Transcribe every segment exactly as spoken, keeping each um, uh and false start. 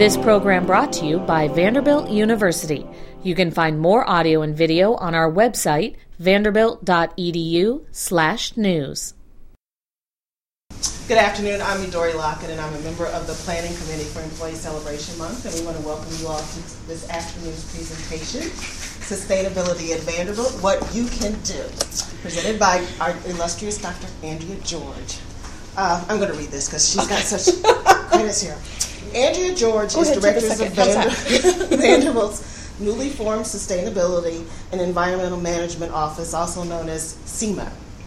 This program brought to you by Vanderbilt University. You can find more audio and video on our website, vanderbilt.edu slash news. Good afternoon. I'm Midori Lockett, and I'm a member of the Planning Committee for Employee Celebration Month, and we want to welcome you all to this afternoon's presentation, Sustainability at Vanderbilt, What You Can Do, presented by our illustrious Doctor Andrea George. Uh, I'm going to read this because she's got such credits here. Andrea George is Director of Vander- Vanderbilt's newly formed Sustainability and Environmental Management Office, also known as SEMA.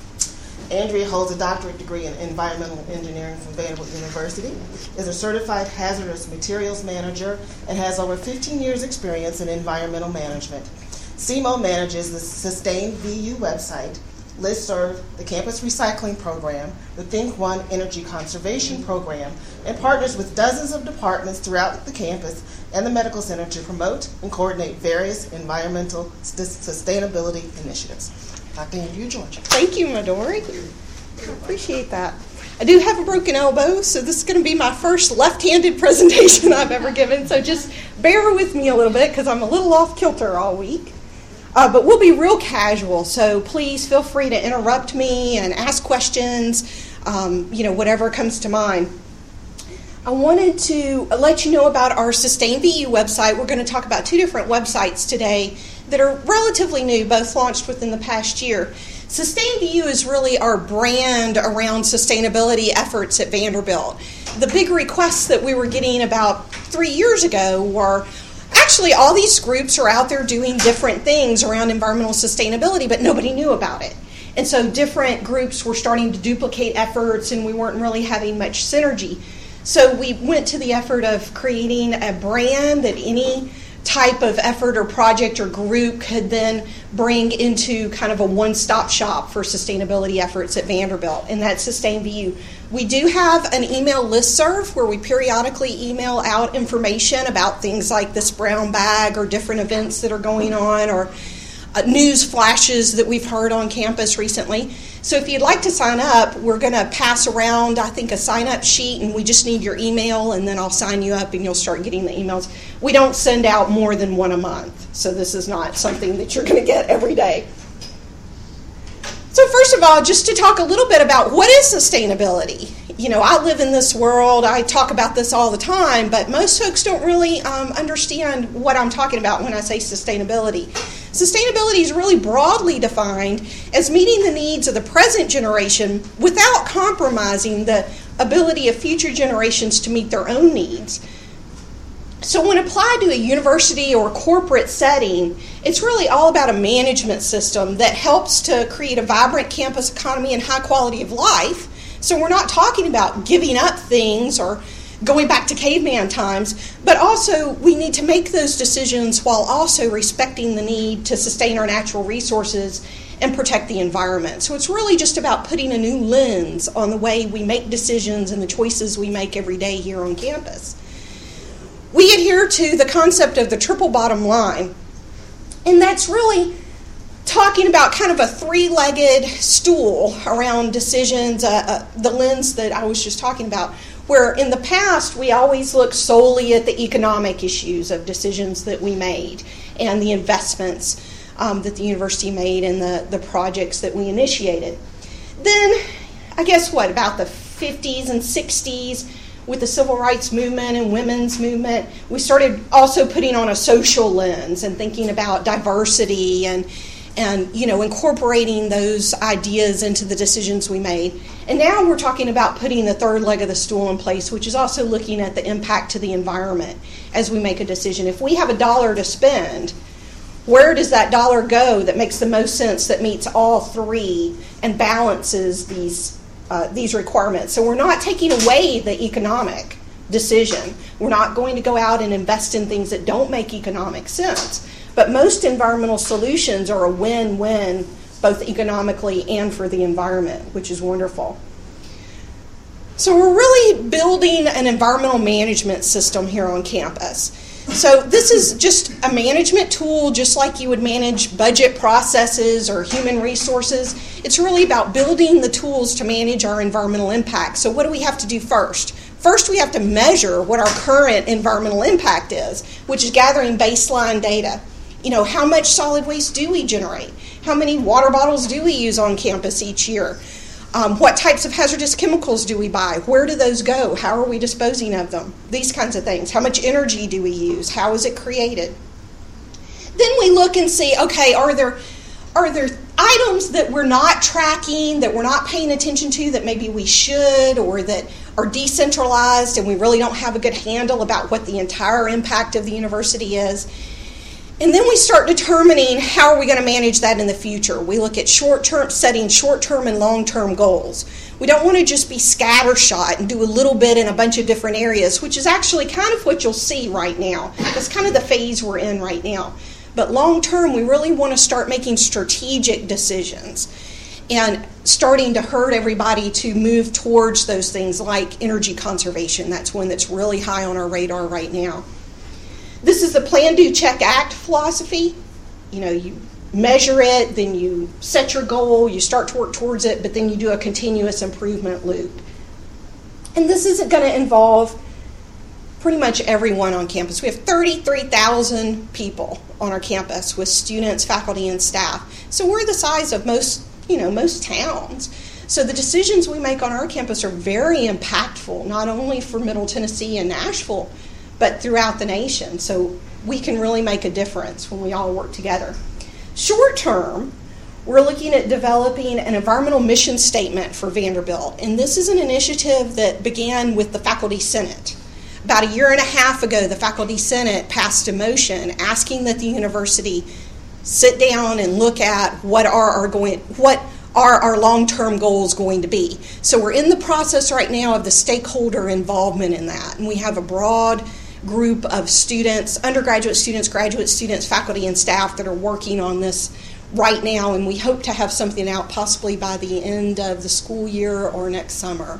Andrea holds a doctorate degree in environmental engineering from Vanderbilt University, is a certified hazardous materials manager, and has over fifteen years experience in environmental management. SEMA manages the Sustain V U website, listserv, the campus recycling program, the Think One energy conservation program, and partners with dozens of departments throughout the campus and the medical center to promote and coordinate various environmental st- sustainability initiatives. Doctor Andrea George. Thank you, Midori. I appreciate that. I do have a broken elbow, so this is going to be my first left-handed presentation I've ever given, so just bear with me a little bit because I'm a little off kilter all week. Uh, but we'll be real casual, so please feel free to interrupt me and ask questions, um, you know, whatever comes to mind. I wanted to let you know about our Sustain V U website. We're going to talk about two different websites today that are relatively new, both launched within the past year. Sustain V U is really our brand around sustainability efforts at Vanderbilt. The big requests that we were getting about three years ago were, actually all these groups are out there doing different things around environmental sustainability, but nobody knew about it. And so different groups were starting to duplicate efforts, and we weren't really having much synergy. So we went to the effort of creating a brand that any type of effort or project or group could then bring into kind of a one-stop shop for sustainability efforts at Vanderbilt, and that's Sustain V U. We do have an email listserv where we periodically email out information about things like this brown bag or different events that are going on, or uh, news flashes that we've heard on campus recently. So if you'd like to sign up, we're going to pass around, I think, a sign-up sheet, and we just need your email, and then I'll sign you up, and you'll start getting the emails. We don't send out more than one a month, so this is not something that you're going to get every day. So first of all, just to talk a little bit about what is sustainability. You know, I live in this world, I talk about this all the time, but most folks don't really um, understand what I'm talking about when I say sustainability. Sustainability is really broadly defined as meeting the needs of the present generation without compromising the ability of future generations to meet their own needs. So when applied to a university or corporate setting, it's really all about a management system that helps to create a vibrant campus economy and high quality of life. So we're not talking about giving up things or going back to caveman times, but also we need to make those decisions while also respecting the need to sustain our natural resources and protect the environment. So it's really just about putting a new lens on the way we make decisions and the choices we make every day here on campus. We adhere to the concept of the triple bottom line, and that's really talking about kind of a three-legged stool around decisions, uh, uh, the lens that I was just talking about, where in the past we always looked solely at the economic issues of decisions that we made and the investments um, that the university made and the, the projects that we initiated. Then, I guess what, about the fifties and sixties, with the civil rights movement and women's movement, we started also putting on a social lens and thinking about diversity and and you know incorporating those ideas into the decisions we made. And now we're talking about putting the third leg of the stool in place, which is also looking at the impact to the environment as we make a decision. If we have a dollar to spend, where does that dollar go that makes the most sense, that meets all three and balances these uh, these requirements? So we're not taking away the economic decision. We're not going to go out and invest in things that don't make economic sense. But most environmental solutions are a win-win, both economically and for the environment, which is wonderful. So we're really building an environmental management system here on campus. So this is just a management tool, just like you would manage budget processes or human resources. It's really about building the tools to manage our environmental impact. So what do we have to do first? First, we have to measure what our current environmental impact is, which is gathering baseline data. You know, how much solid waste do we generate? How many water bottles do we use on campus each year? Um, what types of hazardous chemicals do we buy? Where do those go? How are we disposing of them? These kinds of things. How much energy do we use? How is it created? Then we look and see, okay, are there are there items that we're not tracking, that we're not paying attention to, that maybe we should, or that are decentralized and we really don't have a good handle about what the entire impact of the university is? And then we start determining how are we going to manage that in the future. We look at short-term, setting short-term and long-term goals. We don't want to just be scattershot and do a little bit in a bunch of different areas, which is actually kind of what you'll see right now. That's kind of the phase we're in right now. But long-term, we really want to start making strategic decisions and starting to herd everybody to move towards those things like energy conservation. That's one that's really high on our radar right now. This is the Plan, Do, Check, Act philosophy. You know, you measure it, then you set your goal, you start to work towards it, but then you do a continuous improvement loop. And this isn't going to involve pretty much everyone on campus. We have thirty-three thousand people on our campus with students, faculty, and staff. So we're the size of most, you know, most towns. So the decisions we make on our campus are very impactful, not only for Middle Tennessee and Nashville, but throughout the nation. So we can really make a difference when we all work together. Short term, we're looking at developing an environmental mission statement for Vanderbilt. And this is an initiative that began with the Faculty Senate. About a year and a half ago, the Faculty Senate passed a motion asking that the university sit down and look at what are our going, what are our long-term goals going to be. So we're in the process right now of the stakeholder involvement in that. And we have a broad group of students, undergraduate students, graduate students, faculty, and staff that are working on this right now, and we hope to have something out possibly by the end of the school year or next summer.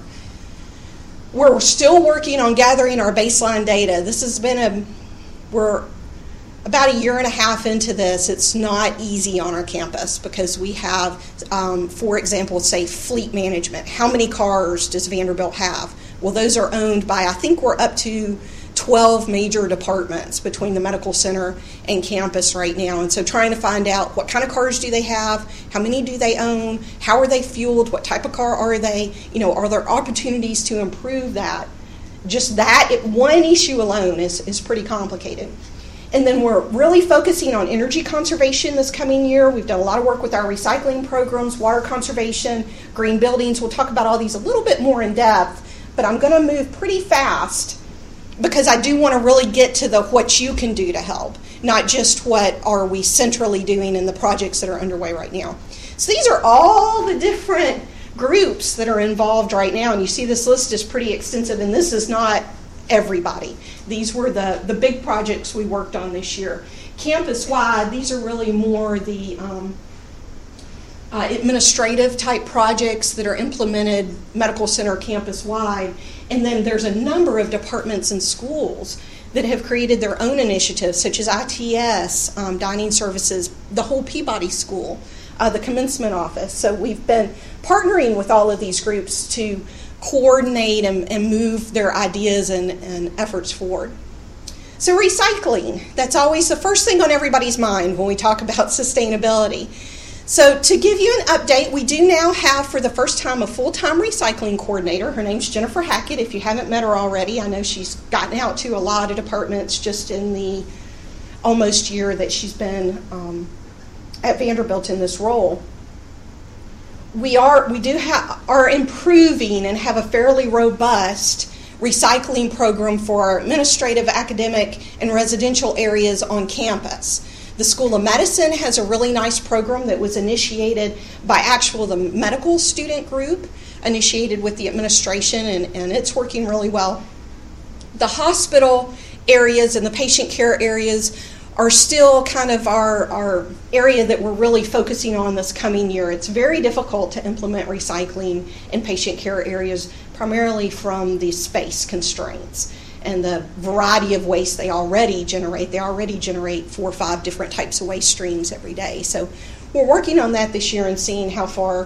We're still working on gathering our baseline data. This has been a, we're about a year and a half into this. It's not easy on our campus because we have, um, for example, say fleet management. How many cars does Vanderbilt have? Well, those are owned by, I think we're up to twelve major departments between the medical center and campus right now. And so trying to find out what kind of cars do they have, how many do they own, how are they fueled, what type of car are they, you know, are there opportunities to improve that? Just that, it, one issue alone is, is pretty complicated. And then we're really focusing on energy conservation this coming year. We've done a lot of work with our recycling programs, water conservation, green buildings. We'll talk about all these a little bit more in depth, but I'm going to move pretty fast because I do want to really get to the what you can do to help, not just what are we centrally doing in the projects that are underway right now. So these are all the different groups that are involved right now, and you see this list is pretty extensive, and this is not everybody. These were the, the big projects we worked on this year. Campus-wide, these are really more the um, uh, administrative type projects that are implemented medical center campus-wide. And then there's a number of departments and schools that have created their own initiatives, such as I T S, um, dining services, the whole Peabody School, uh, the commencement office. So we've been partnering with all of these groups to coordinate and, and move their ideas and, and efforts forward. So recycling, that's always the first thing on everybody's mind when we talk about sustainability. So to give you an update, we do now have for the first time a full-time recycling coordinator. Her name's Jennifer Hackett. If you haven't met her already, I know she's gotten out to a lot of departments just in the almost year that she's been um, at Vanderbilt in this role. We are we do have are improving and have a fairly robust recycling program for our administrative, academic, and residential areas on campus. The School of Medicine has a really nice program that was initiated by actual the medical student group, initiated with the administration, and, and it's working really well. The hospital areas and the patient care areas are still kind of our, our area that we're really focusing on this coming year. It's very difficult to implement recycling in patient care areas, primarily from the space constraints and the variety of waste they already generate. They already generate four or five different types of waste streams every day. So we're working on that this year and seeing how far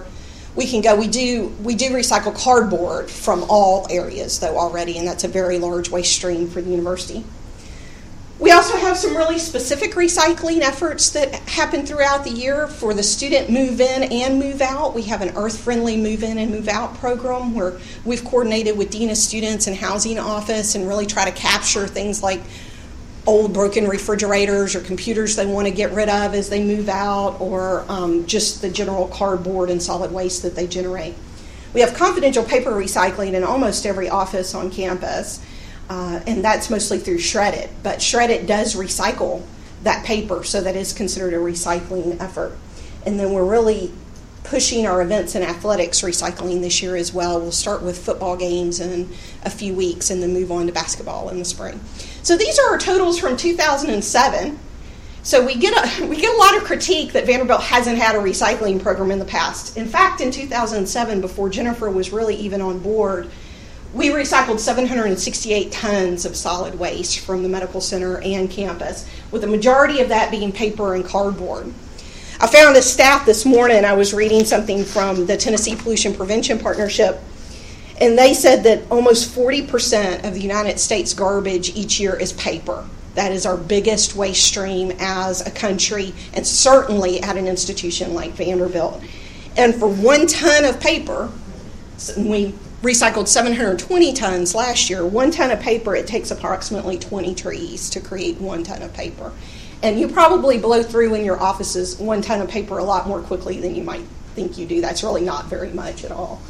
we can go. We do we do recycle cardboard from all areas, though, already, and that's a very large waste stream for the university. We also have some really specific recycling efforts that happen throughout the year for the student move-in and move-out. We have an earth-friendly move-in and move-out program where we've coordinated with Dean of Students and Housing Office and really try to capture things like old broken refrigerators or computers they want to get rid of as they move out, or um, just the general cardboard and solid waste that they generate. We have confidential paper recycling in almost every office on campus, uh, and that's mostly through Shred-it. But Shred-it does recycle that paper, so that is considered a recycling effort. And then we're really pushing our events and athletics recycling this year as well. We'll start with football games in a few weeks and then move on to basketball in the spring. So these are our totals from two thousand seven. So we get a we get a lot of critique that Vanderbilt hasn't had a recycling program in the past. In fact, in two thousand seven, before Jennifer was really even on board, we recycled seven hundred sixty-eight tons of solid waste from the medical center and campus, with the majority of that being paper and cardboard. I found a stat this morning. I was reading something from the Tennessee Pollution Prevention Partnership, and they said that almost forty percent of the United States garbage each year is paper. That is our biggest waste stream as a country, and certainly at an institution like Vanderbilt. And for one ton of paper, we recycled seven hundred twenty tons last year. One ton of paper, it takes approximately twenty trees to create one ton of paper. And you probably blow through in your offices one ton of paper a lot more quickly than you might think you do. That's really not very much at all.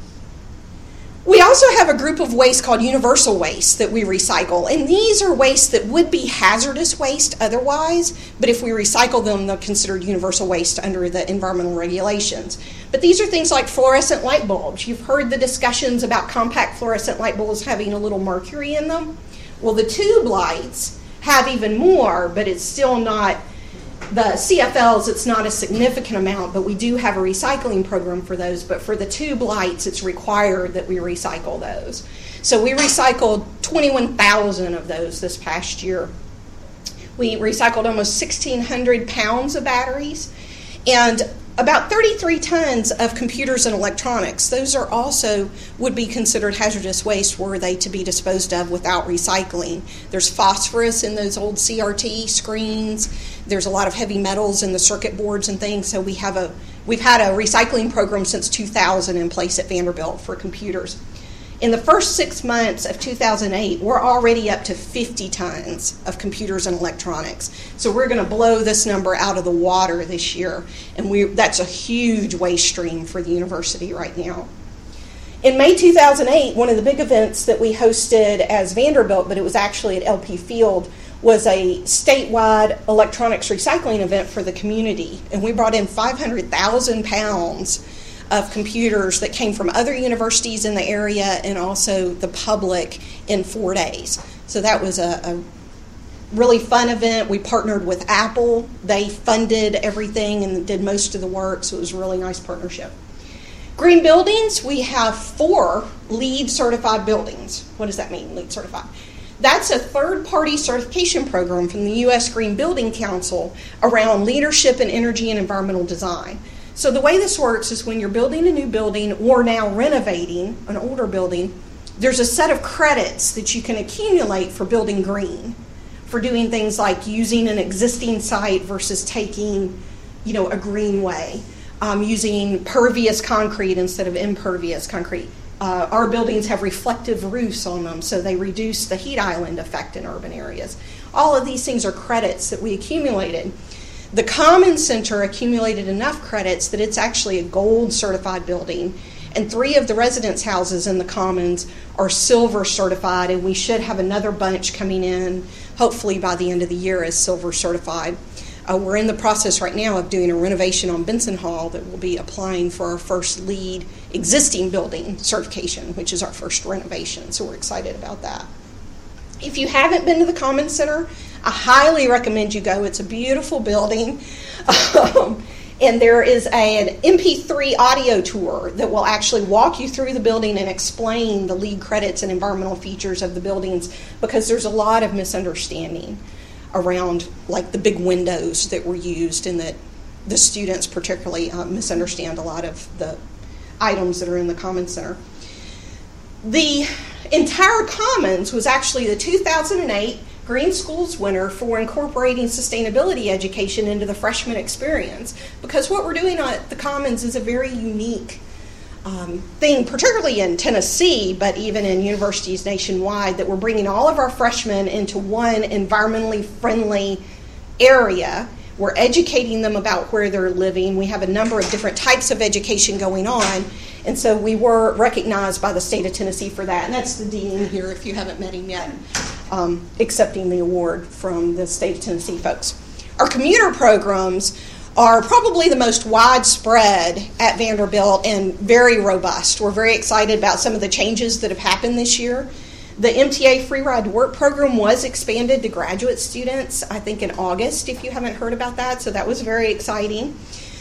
We also have a group of waste called universal waste that we recycle. And these are wastes that would be hazardous waste otherwise, but if we recycle them, they're considered universal waste under the environmental regulations. But these are things like fluorescent light bulbs. You've heard the discussions about compact fluorescent light bulbs having a little mercury in them. Well, the tube lights have even more, but it's still not, the C F Ls, it's not a significant amount, but we do have a recycling program for those. But for the tube lights, it's required that we recycle those. So we recycled twenty-one thousand of those this past year. We recycled almost sixteen hundred pounds of batteries and about thirty-three tons of computers and electronics. Those are also would be considered hazardous waste were they to be disposed of without recycling. There's phosphorus in those old C R T screens. There's a lot of heavy metals in the circuit boards and things. So we have a we've had a recycling program since two thousand in place at Vanderbilt for computers. In the first six months of two thousand eight, we're already up to fifty tons of computers and electronics. So we're going to blow this number out of the water this year, and we that's a huge waste stream for the university right now. In May two thousand eight, one of the big events that we hosted as Vanderbilt, but it was actually at L P Field, was a statewide electronics recycling event for the community, and we brought in five hundred thousand pounds of computers that came from other universities in the area and also the public in four days. So that was a, a really fun event. We partnered with Apple. They funded everything and did most of the work, so it was a really nice partnership. Green buildings, we have four LEED certified buildings. What does that mean, LEED certified? That's a third-party certification program from the U S Green Building Council around leadership in energy and environmental design. So the way this works is when you're building a new building or now renovating an older building, there's a set of credits that you can accumulate for building green, for doing things like using an existing site versus taking, you know, a greenway, um, using pervious concrete instead of impervious concrete. Uh, our buildings have reflective roofs on them, so they reduce the heat island effect in urban areas. All of these things are credits that we accumulated. The Commons Center accumulated enough credits that it's actually a gold certified building, and three of the residence houses in the Commons are silver certified, and we should have another bunch coming in hopefully by the end of the year as silver certified. Uh, we're in the process right now of doing a renovation on Benson Hall that will be applying for our first LEED existing building certification, which is our first renovation, so we're excited about that. If you haven't been to the Commons Center, I highly recommend you go. It's a beautiful building. Um, and there is a, an M P three audio tour that will actually walk you through the building and explain the LEED credits and environmental features of the buildings, because there's a lot of misunderstanding around like the big windows that were used, and that the students particularly uh, misunderstand a lot of the items that are in the Commons Center. The entire Commons was actually the two thousand eight Green Schools winner for incorporating sustainability education into the freshman experience, because what we're doing at the Commons is a very unique um, thing, particularly in Tennessee, but even in universities nationwide, that we're bringing all of our freshmen into one environmentally friendly area. We're educating them about where they're living. We have a number of different types of education going on, and so we were recognized by the state of Tennessee for that. And that's the dean here, if you haven't met him yet, um, accepting the award from the state of Tennessee folks. Our commuter programs are probably the most widespread at Vanderbilt and very robust. We're very excited about some of the changes that have happened this year. The M T A Free Ride to Work program was expanded to graduate students, I think in August, if you haven't heard about that, so that was very exciting.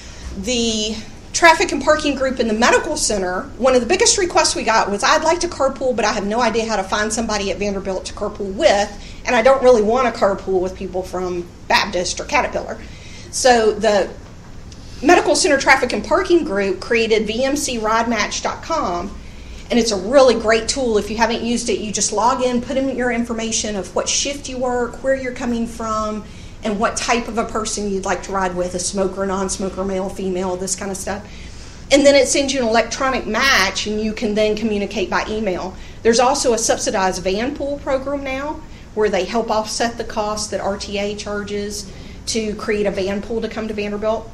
The traffic and parking group in the medical center, one of the biggest requests we got was, I'd like to carpool, but I have no idea how to find somebody at Vanderbilt to carpool with, and I don't really want to carpool with people from Baptist or Caterpillar. So the medical center traffic and parking group created V M C ride match dot com, and it's a really great tool. If you haven't used it, you just log in, put in your information of what shift you work, where you're coming from, and what type of a person you'd like to ride with, a smoker, non-smoker, male, female, this kind of stuff. And then it sends you an electronic match, and you can then communicate by email. There's also a subsidized van pool program now, where they help offset the cost that R T A charges to create a van pool to come to Vanderbilt.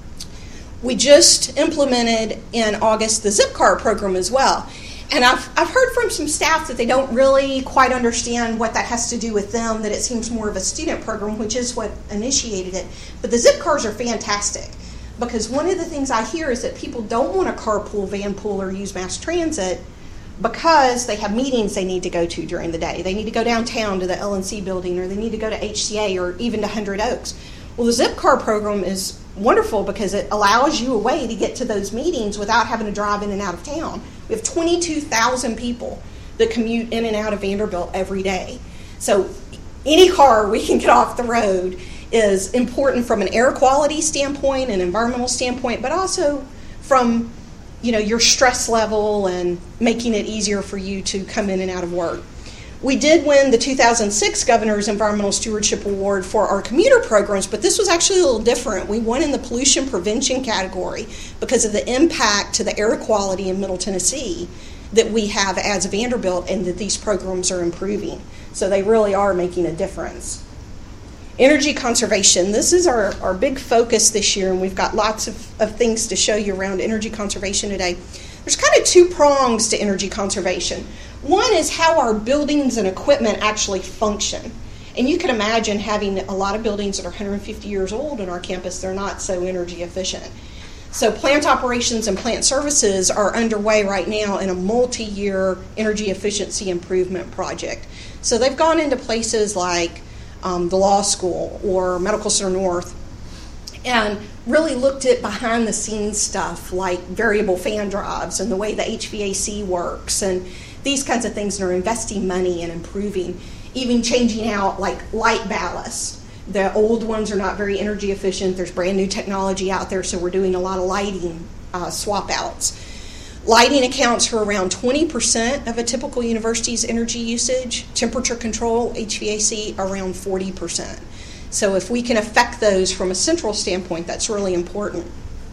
We just implemented in August the Zipcar program as well. And I've, I've heard from some staff that they don't really quite understand what that has to do with them, that it seems more of a student program, which is what initiated it. But the zip cars are fantastic, because one of the things I hear is that people don't want to carpool, van pool, or use mass transit because they have meetings they need to go to during the day. They need to go downtown to the L N C building, or they need to go to H C A, or even to Hundred Oaks. Well, the zip car program is wonderful because it allows you a way to get to those meetings without having to drive in and out of town. We have twenty-two thousand people that commute in and out of Vanderbilt every day. So any car we can get off the road is important from an air quality standpoint, an environmental standpoint, but also from, you know, your stress level and making it easier for you to come in and out of work. We did win the two thousand six Governor's Environmental Stewardship Award for our commuter programs, but this was actually a little different. We won in the pollution prevention category because of the impact to the air quality in Middle Tennessee that we have as Vanderbilt, and that these programs are improving. So they really are making a difference. Energy conservation. This is our, our big focus this year, and we've got lots of, of things to show you around energy conservation today. There's kind of two prongs to energy conservation. One is how our buildings and equipment actually function. And you can imagine having a lot of buildings that are one hundred fifty years old on our campus, they're not so energy efficient. So plant operations and plant services are underway right now in a multi-year energy efficiency improvement project. So they've gone into places like um, the law school or Medical Center North and really looked at behind the scenes stuff like variable fan drives and the way the H V A C works and these kinds of things, and are investing money and improving, even changing out like light ballast. The old ones are not very energy efficient. There's brand new technology out there, so we're doing a lot of lighting uh, swap outs. Lighting accounts for around twenty percent of a typical university's energy usage. Temperature control, H V A C, around forty percent. So if we can affect those from a central standpoint, that's really important.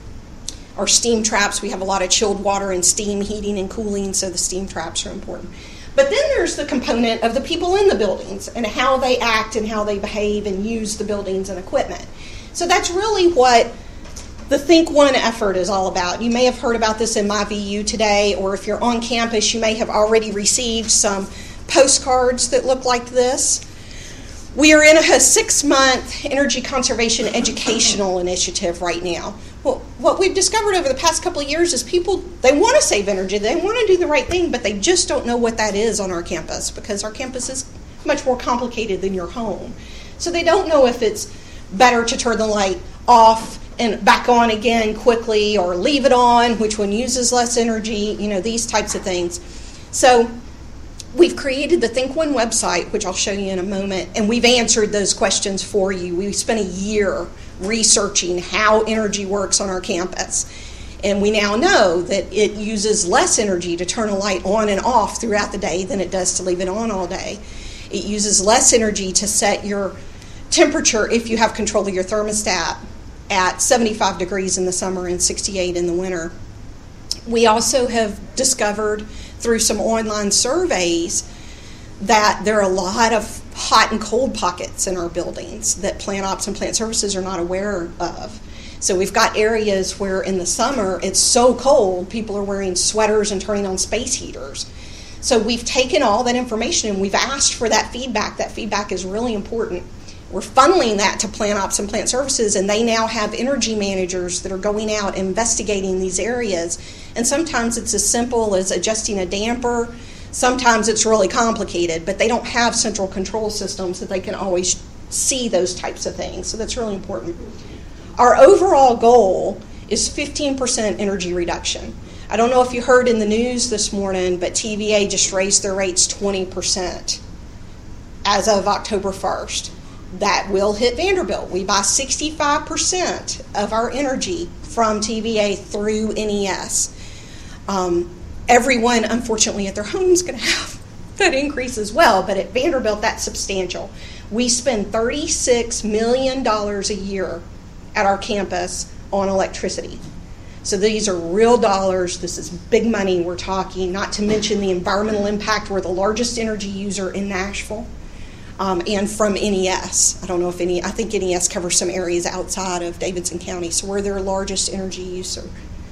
Our steam traps, we have a lot of chilled water and steam heating and cooling, so the steam traps are important. But then there's the component of the people in the buildings and how they act and how they behave and use the buildings and equipment. So that's really what the Think One effort is all about. You may have heard about this in My V U today, or if you're on campus, you may have already received some postcards that look like this. We are in a six-month energy conservation educational initiative right now. Well, what we've discovered over the past couple of years is people, they want to save energy, they want to do the right thing, but they just don't know what that is on our campus, because our campus is much more complicated than your home. So they don't know if it's better to turn the light off and back on again quickly, or leave it on, which one uses less energy, you know, these types of things. So we've created the Think One website, which I'll show you in a moment, and we've answered those questions for you. We spent a year researching how energy works on our campus. And we now know that it uses less energy to turn a light on and off throughout the day than it does to leave it on all day. It uses less energy to set your temperature, if you have control of your thermostat, at seventy-five degrees in the summer and sixty-eight in the winter. We also have discovered through some online surveys that there are a lot of hot and cold pockets in our buildings that Plant Ops and Plant Services are not aware of. So we've got areas where in the summer it's so cold, people are wearing sweaters and turning on space heaters. So we've taken all that information and we've asked for that feedback. That feedback is really important. We're funneling that to Plant Ops and Plant Services, and they now have energy managers that are going out investigating these areas. And sometimes it's as simple as adjusting a damper. Sometimes it's really complicated, but they don't have central control systems that they can always see those types of things. So that's really important. Our overall goal is fifteen percent energy reduction. I don't know if you heard in the news this morning, but T V A just raised their rates twenty percent as of October first. That will hit Vanderbilt. We buy sixty-five percent of our energy from T V A through N E S. Um, everyone, unfortunately, at their home is going to have that increase as well, but at Vanderbilt, that's substantial. We spend thirty-six million dollars a year at our campus on electricity. So these are real dollars. This is big money we're talking, not to mention the environmental impact. We're the largest energy user in Nashville. Um, and from N E S. I don't know if any, I think N E S covers some areas outside of Davidson County, so we're their largest energy user.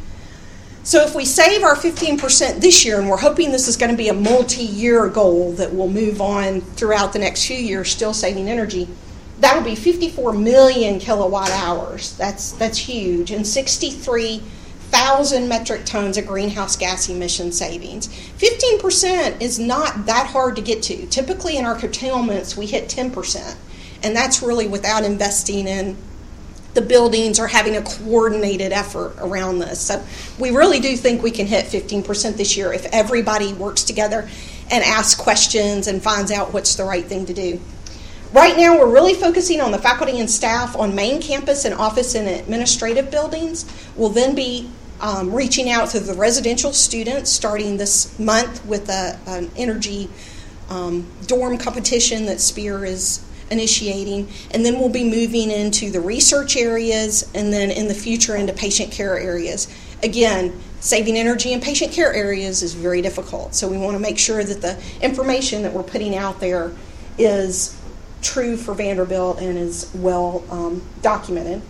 So if we save our fifteen percent this year, and we're hoping this is going to be a multi-year goal that will move on throughout the next few years, still saving energy, that would be fifty-four million kilowatt hours. That's, that's huge, and sixty-three thousand metric tons of greenhouse gas emission savings. fifteen percent is not that hard to get to. Typically in our curtailments, we hit ten percent, and that's really without investing in the buildings or having a coordinated effort around this. So we really do think we can hit fifteen percent this year if everybody works together and asks questions and finds out what's the right thing to do. Right now, we're really focusing on the faculty and staff on main campus and office and administrative buildings. We'll then be um, reaching out to the residential students starting this month with a, an energy um, dorm competition that SPEAR is initiating. And then we'll be moving into the research areas and then in the future into patient care areas. Again, saving energy in patient care areas is very difficult. So we want to make sure that the information that we're putting out there is true for Vanderbilt and is well um, documented.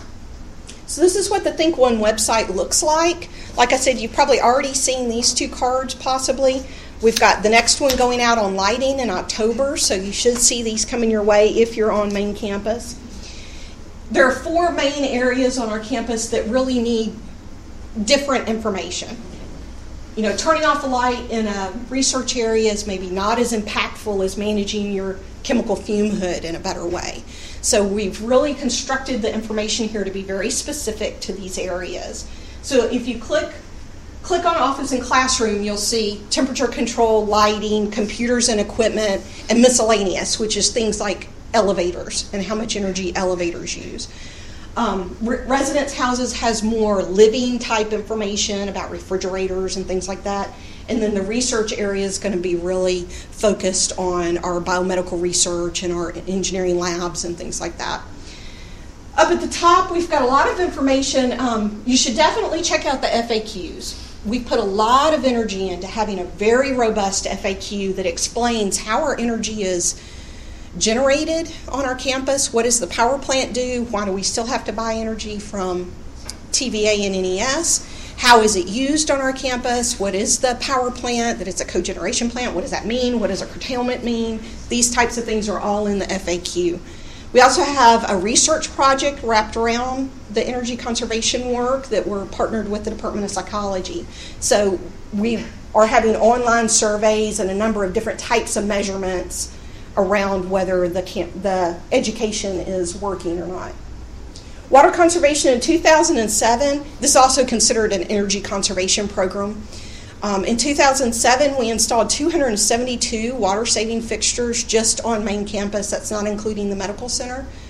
So this is what the Think One website looks like. Like I said, you've probably already seen these two cards possibly. We've got the next one going out on lighting in October, so you should see these coming your way if you're on main campus. There are four main areas on our campus that really need different information. You know, turning off a light in a research area is maybe not as impactful as managing your chemical fume hood in a better way. So we've really constructed the information here to be very specific to these areas. So if you click click on Office and Classroom, you'll see temperature control, lighting, computers and equipment, and miscellaneous, which is things like elevators and how much energy elevators use. Um, re- residence houses has more living type information about refrigerators and things like that. And then the research area is going to be really focused on our biomedical research and our engineering labs and things like that. Up at the top, we've got a lot of information. Um, you should definitely check out the F A Qs. We put a lot of energy into having a very robust F A Q that explains how our energy is generated on our campus. What does the power plant do? Why do we still have to buy energy from T V A and N E S? How is it used on our campus? What is the power plant? That it's a cogeneration plant. What does that mean? What does a curtailment mean? These types of things are all in the F A Q. We also have a research project wrapped around the energy conservation work that we're partnered with the Department of Psychology. So we are having online surveys and a number of different types of measurements around whether the camp, the education is working or not. Water conservation in two thousand seven, this is also considered an energy conservation program. Um, in two thousand seven, we installed two hundred seventy-two water-saving fixtures just on main campus. That's not including the medical center.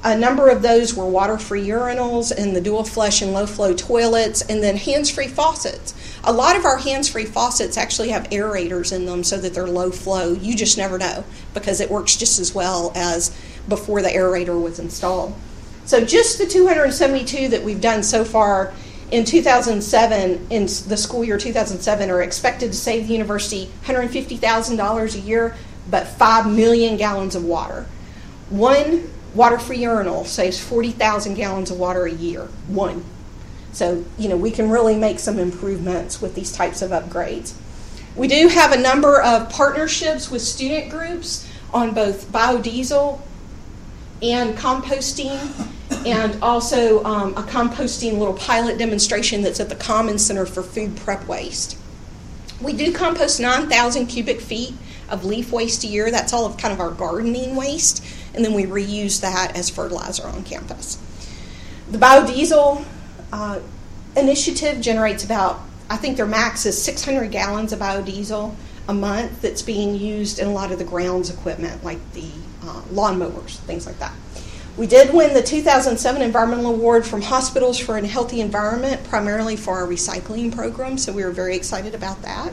A number of those were water-free urinals and the dual flush and low-flow toilets, and then hands-free faucets. A lot of our hands-free faucets actually have aerators in them so that they're low flow. You just never know because it works just as well as before the aerator was installed. So just the two hundred seventy-two that we've done so far in two thousand seven, in the school year two thousand seven, are expected to save the university one hundred fifty thousand dollars a year, but five million gallons of water. One water-free urinal saves forty thousand gallons of water a year, one. So, you know, we can really make some improvements with these types of upgrades. We do have a number of partnerships with student groups on both biodiesel and composting, and also um, a composting little pilot demonstration that's at the Commons Center for Food Prep Waste. We do compost nine thousand cubic feet of leaf waste a year. That's all of kind of our gardening waste, and then we reuse that as fertilizer on campus. The biodiesel uh, initiative generates about, I think their max is six hundred gallons of biodiesel a month that's being used in a lot of the grounds equipment, like the uh, lawnmowers, things like that. We did win the two thousand seven Environmental Award from Hospitals for a Healthy Environment, primarily for our recycling program, so we were very excited about that.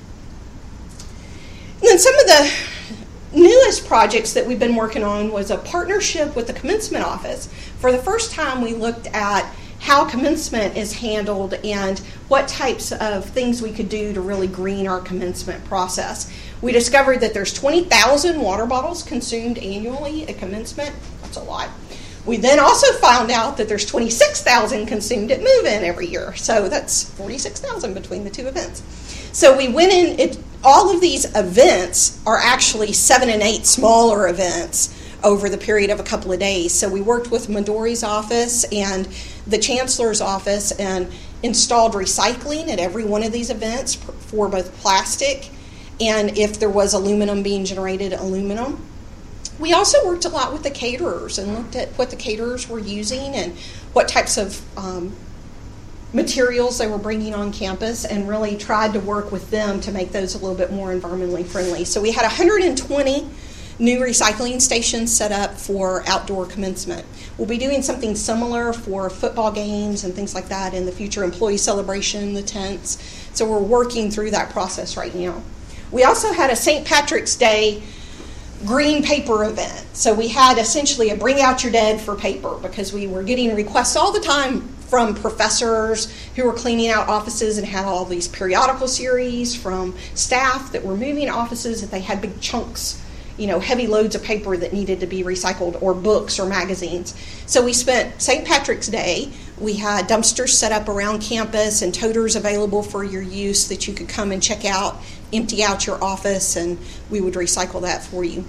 And then some of the newest projects that we've been working on was a partnership with the commencement office. For the first time, we looked at how commencement is handled and what types of things we could do to really green our commencement process. We discovered that there's twenty thousand water bottles consumed annually at commencement. That's a lot. We then also found out that there's twenty-six thousand consumed at move-in every year. So that's forty-six thousand between the two events. So we went in, it, all of these events are actually seven and eight smaller events over the period of a couple of days. So we worked with Midori's office and the Chancellor's office and installed recycling at every one of these events for both plastic and, if there was aluminum being generated, aluminum. We also worked a lot with the caterers and looked at what the caterers were using and what types of um, materials they were bringing on campus, and really tried to work with them to make those a little bit more environmentally friendly. So we had one hundred twenty new recycling stations set up for outdoor commencement. We'll be doing something similar for football games and things like that in the future, employee celebration, the tents. So we're working through that process right now. We also had a Saint Patrick's Day green paper event. So we had essentially a bring out your dead for paper, because we were getting requests all the time from professors who were cleaning out offices and had all these periodical series, from staff that were moving offices that they had big chunks, you know, heavy loads of paper that needed to be recycled, or books or magazines. So we spent Saint Patrick's Day, we had dumpsters set up around campus and toters available for your use that you could come and check out, empty out your office, and we would recycle that for you.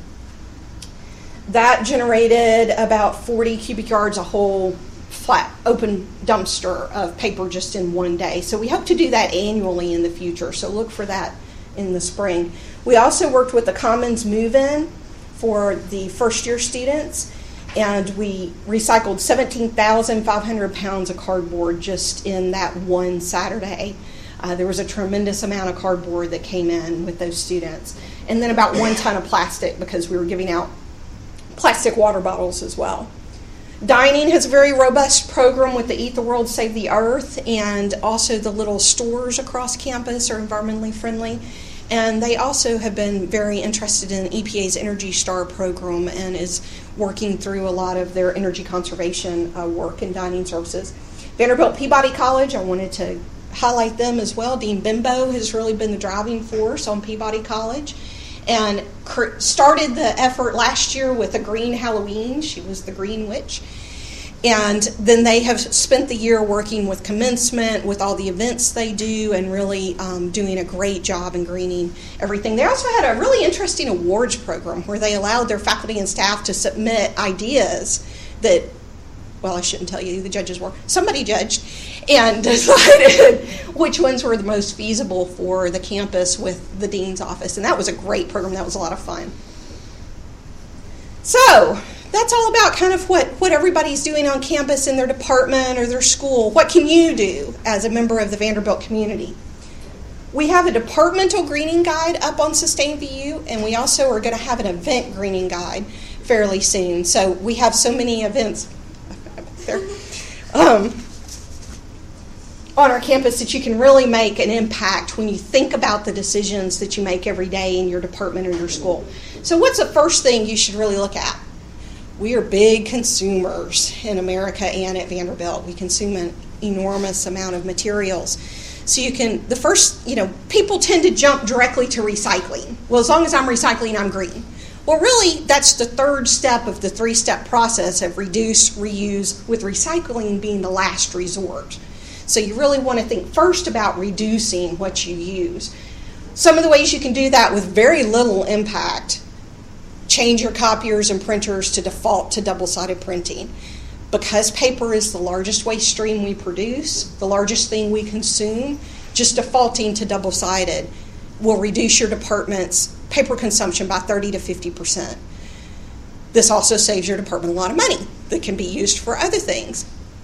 That generated about forty cubic yards, a whole flat open dumpster of paper just in one day. So we hope to do that annually in the future, so look for that in the spring. We also worked with the Commons Move-In for the first year students, and we recycled seventeen thousand five hundred pounds of cardboard just in that one Saturday. Uh, there was a tremendous amount of cardboard that came in with those students. And then about one ton of plastic, because we were giving out plastic water bottles as well. Dining has a very robust program with the Eat the World, Save the Earth, and also the little stores across campus are environmentally friendly. And they also have been very interested in E P A's Energy Star program and is working through a lot of their energy conservation uh, work and dining services. Vanderbilt Peabody College, I wanted to highlight them as well. Dean Bimbo has really been the driving force on Peabody College, and started the effort last year with a green Halloween. She was the Green Witch. And then they have spent the year working with commencement, with all the events they do, and really um, doing a great job in greening everything. They also had a really interesting awards program where they allowed their faculty and staff to submit ideas that, well, I shouldn't tell you who the judges were. Somebody judged and decided which ones were the most feasible for the campus with the dean's office. And that was a great program. That was a lot of fun. So that's all about kind of what, what everybody's doing on campus in their department or their school. What can you do as a member of the Vanderbilt community? We have a departmental greening guide up on SustainVU, and we also are going to have an event greening guide fairly soon. So we have so many events there um, on our campus that you can really make an impact when you think about the decisions that you make every day in your department or your school. So what's the first thing you should really look at? We are big consumers in America and at Vanderbilt. We consume an enormous amount of materials. So you can, the first, you know, people tend to jump directly to recycling. Well, as long as I'm recycling, I'm green. Well, really, that's the third step of the three-step process of reduce, reuse, with recycling being the last resort. So you really want to think first about reducing what you use. Some of the ways you can do that with very little impact: change your copiers and printers to default to double-sided printing. Because paper is the largest waste stream we produce, the largest thing we consume, just defaulting to double-sided will reduce your department's paper consumption by thirty to fifty percent. This also saves your department a lot of money that can be used for other things.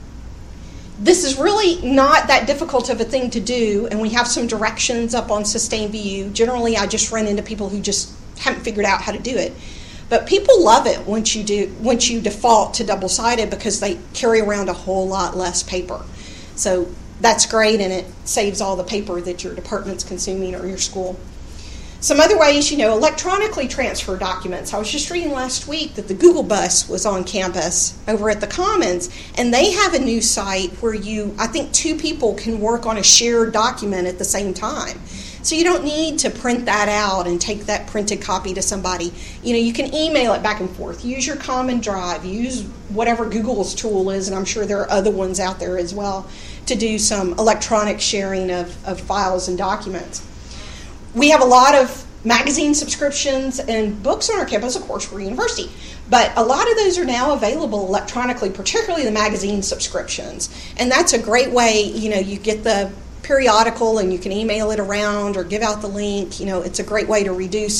This is really not that difficult of a thing to do, and we have some directions up on SustainVU. Generally, I just run into people who just haven't figured out how to do it. But people love it once you do once you default to double-sided because they carry around a whole lot less paper. So that's great, and it saves all the paper that your department's consuming or your school. Some other ways, you know, electronically transfer documents. I was just reading last week that the Google Bus was on campus over at the Commons, and they have a new site where you, I think two people can work on a shared document at the same time. So you don't need to print that out and take that printed copy to somebody. You know, you can email it back and forth. Use your Common Drive. Use whatever Google's tool is, and I'm sure there are other ones out there as well, to do some electronic sharing of, of files and documents. We have a lot of magazine subscriptions and books on our campus. Of course, we're a university. But a lot of those are now available electronically, particularly the magazine subscriptions. And that's a great way, you know, you get the periodical and you can email it around or give out the link. You know, it's a great way to reduce.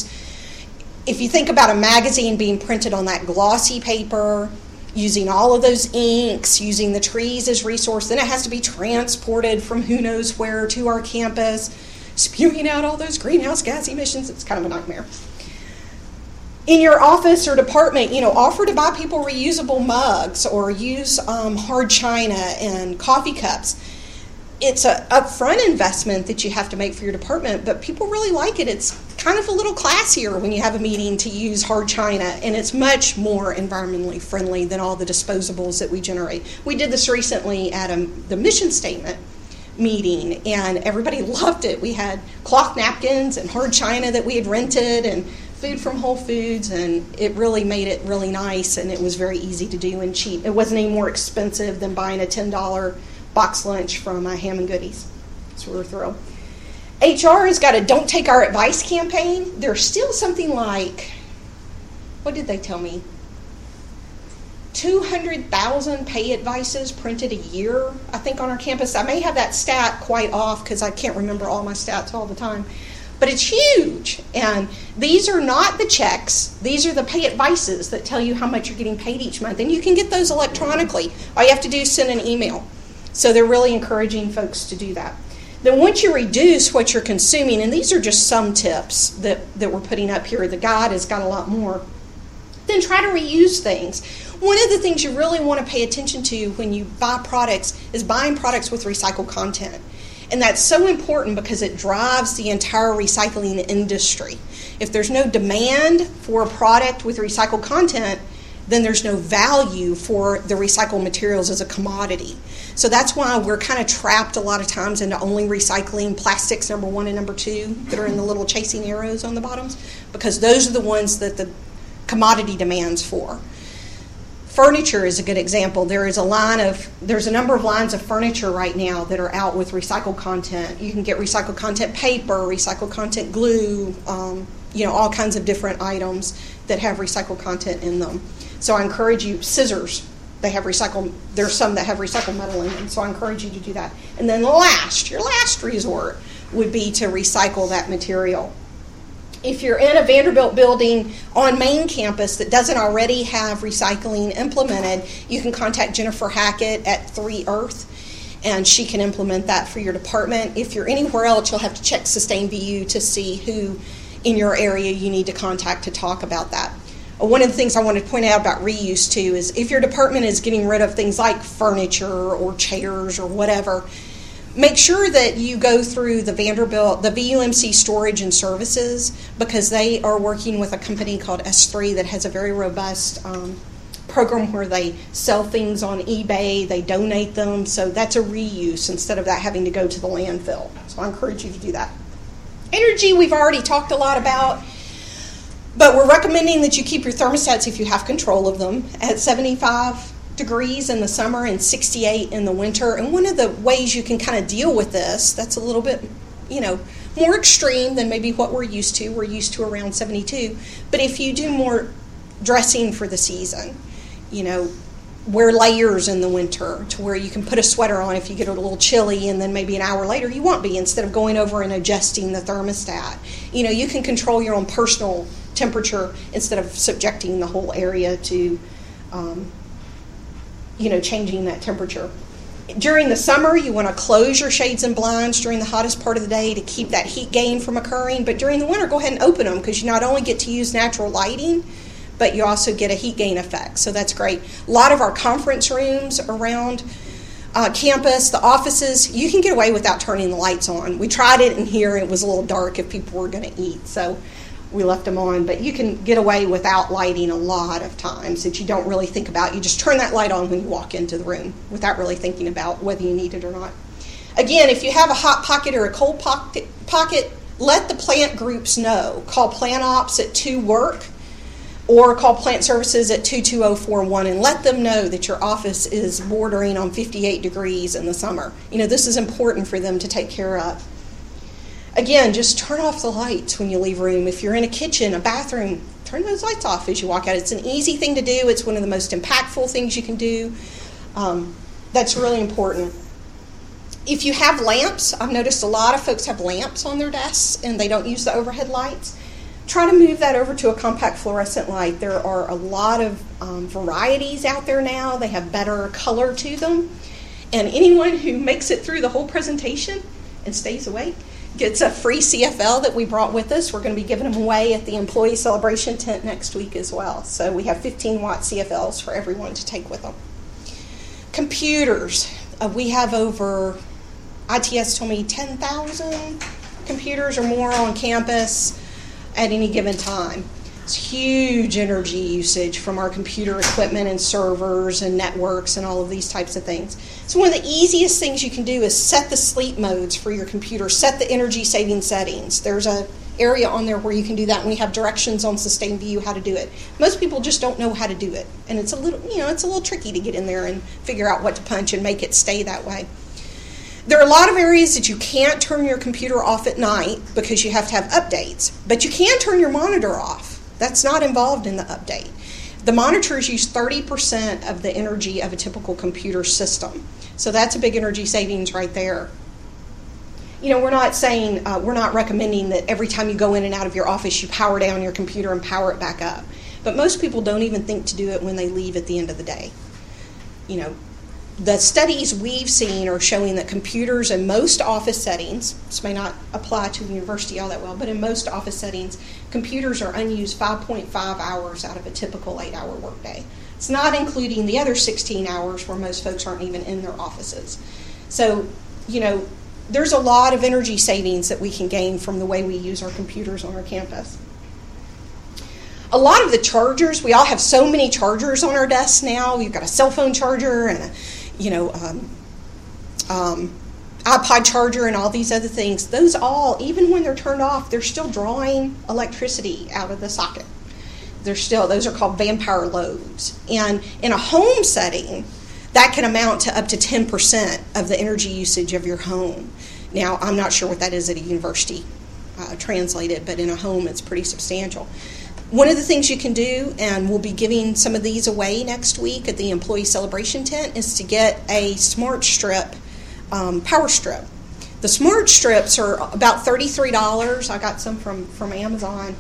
If you think about a magazine being printed on that glossy paper, using all of those inks, using the trees as resource, then it has to be transported from who knows where to our campus, spewing out all those greenhouse gas emissions. It's kind of a nightmare. In your office or department, you know, offer to buy people reusable mugs or use um, hard china and coffee cups. It's a upfront investment that you have to make for your department, but people really like it. It's kind of a little classier when you have a meeting to use hard china, and it's much more environmentally friendly than all the disposables that we generate. We did this recently at a, the mission statement meeting, and everybody loved it. We had cloth napkins and hard china that we had rented and food from Whole Foods, and it really made it really nice, and it was very easy to do and cheap. It wasn't any more expensive than buying a ten dollar box lunch from uh, Ham and Goodies. So we were thrilled. H R has got a Don't Take Our Advice campaign. There's still something like, what did they tell me? two hundred thousand pay advices printed a year, I think, on our campus. I may have that stat quite off because I can't remember all my stats all the time. But it's huge. And these are not the checks. These are the pay advices that tell you how much you're getting paid each month. And you can get those electronically. All you have to do is send an email. So they're really encouraging folks to do that. Then once you reduce what you're consuming, and these are just some tips that, that we're putting up here, the guide has got a lot more, then try to reuse things. One of the things you really want to pay attention to when you buy products is buying products with recycled content. And that's so important because it drives the entire recycling industry. If there's no demand for a product with recycled content, then there's no value for the recycled materials as a commodity. So that's why we're kind of trapped a lot of times into only recycling plastics number one and number two that are in the little chasing arrows on the bottoms, because those are the ones that the commodity demands for. Furniture is a good example. There is a line of, there's a number of lines of furniture right now that are out with recycled content. You can get recycled content paper, recycled content glue, um, you know, all kinds of different items that have recycled content in them. So I encourage you, scissors, they have recycled, there's some that have recycled metal in them, so I encourage you to do that. And then last, your last resort would be to recycle that material. If you're in a Vanderbilt building on main campus that doesn't already have recycling implemented, you can contact Jennifer Hackett at three earth. and she can implement that for your department. If you're anywhere else, you'll have to check Sustain V U to see who in your area you need to contact to talk about that. One of the things I want to point out about reuse too is if your department is getting rid of things like furniture or chairs or whatever, make sure that you go through the Vanderbilt, the V U M C Storage and Services, because they are working with a company called S three that has a very robust um, program where they sell things on eBay, they donate them, so that's a reuse instead of that having to go to the landfill. So I encourage you to do that. Energy we've already talked a lot about, but we're recommending that you keep your thermostats, if you have control of them, at seventy-five degrees in the summer and sixty-eight in the winter. And one of the ways you can kind of deal with this, that's a little bit, you know, more extreme than maybe what we're used to. We're used to around seventy-two. But if you do more dressing for the season, you know, wear layers in the winter to where you can put a sweater on if you get a little chilly, and then maybe an hour later you won't be, instead of going over and adjusting the thermostat. You know, you can control your own personal temperature instead of subjecting the whole area to, um, you know, changing that temperature. During the summer, you want to close your shades and blinds during the hottest part of the day to keep that heat gain from occurring. But during the winter, go ahead and open them, because you not only get to use natural lighting, but you also get a heat gain effect. So that's great. A lot of our conference rooms around uh, campus, the offices, you can get away without turning the lights on. We tried it in here. It was a little dark if people were going to eat, so we left them on. But you can get away without lighting a lot of times that you don't really think about. You just turn that light on when you walk into the room without really thinking about whether you need it or not. Again, if you have a hot pocket or a cold pocket, pocket let the plant groups know. Call Plant Ops at two work, or call Plant Services at two two zero four one and let them know that your office is bordering on fifty-eight degrees in the summer. You know, this is important for them to take care of. Again, just turn off the lights when you leave a room. If you're in a kitchen, a bathroom, turn those lights off as you walk out. It's an easy thing to do. It's one of the most impactful things you can do. Um, that's really important. If you have lamps, I've noticed a lot of folks have lamps on their desks and they don't use the overhead lights. Try to move that over to a compact fluorescent light. There are a lot of um, varieties out there now. They have better color to them. And anyone who makes it through the whole presentation and stays awake gets a free C F L that we brought with us. We're going to be giving them away at the employee celebration tent next week as well. So we have fifteen watt C F Ls for everyone to take with them. Computers. Uh, we have over, I T S told me, ten thousand computers or more on campus at any given time. It's huge energy usage from our computer equipment and servers and networks and all of these types of things. So one of the easiest things you can do is set the sleep modes for your computer, set the energy saving settings. There's a area on there where you can do that, and we have directions on Sustain V U how to do it. Most people just don't know how to do it, and it's a little, you know, it's a little tricky to get in there and figure out what to punch and make it stay that way. There are a lot of areas that you can't turn your computer off at night because you have to have updates, but you can turn your monitor off. That's not involved in the update. The monitors use thirty percent of the energy of a typical computer system. So that's a big energy savings right there. You know, we're not saying, uh, we're not recommending that every time you go in and out of your office you power down your computer and power it back up. But most people don't even think to do it when they leave at the end of the day. You know, the studies we've seen are showing that computers in most office settings, this may not apply to the university all that well, but in most office settings, computers are unused five point five hours out of a typical eight-hour workday. It's not including the other sixteen hours where most folks aren't even in their offices. So, you know, there's a lot of energy savings that we can gain from the way we use our computers on our campus. A lot of the chargers, we all have so many chargers on our desks now. We've got a cell phone charger and a you know, um, um, iPod charger and all these other things. Those all, even when they're turned off, they're still drawing electricity out of the socket. They're still, those are called Vanpower loads. And in a home setting, that can amount to up to ten percent of the energy usage of your home. Now, I'm not sure what that is at a university uh, translated, but in a home it's pretty substantial. One of the things you can do, and we'll be giving some of these away next week at the employee celebration tent, is to get a Smart Strip um, power strip. The Smart Strips are about thirty-three dollars. I got some from, from Amazon.